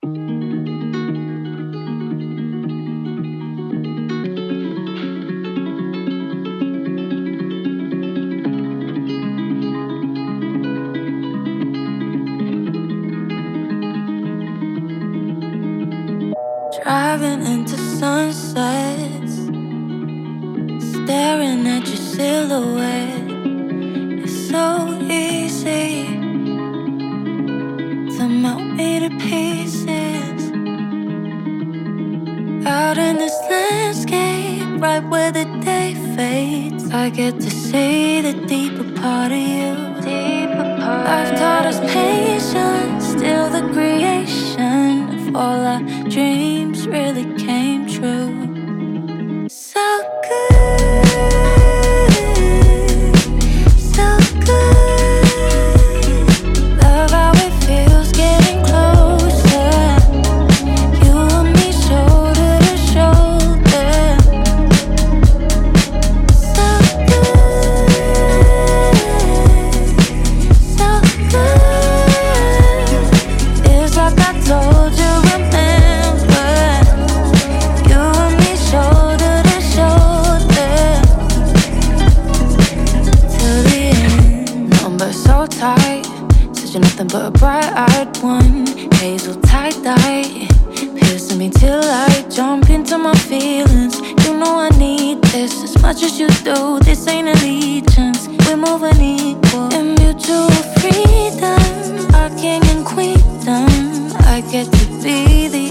Driving into sunsets, staring at your silhouette. It's so easy to melt me to pieces. Out in this landscape, right where the day fades, I get to see the deeper part of you. Life taught us patience, still the creation of all our dreams really came true. So good, so good. Love how it feels getting closer. You and me shoulder to shoulder. So good, so good. It's like I told you, remember. You and me shoulder to shoulder till the end. Number so tight, said you're nothing but a bright-eyed one. Hazel tie-dye, piercing me till I jump into my feelings. You know I need this as much as you do. This ain't allegiance, we're moving equal in mutual freedom. Our king and queendom, I get to be the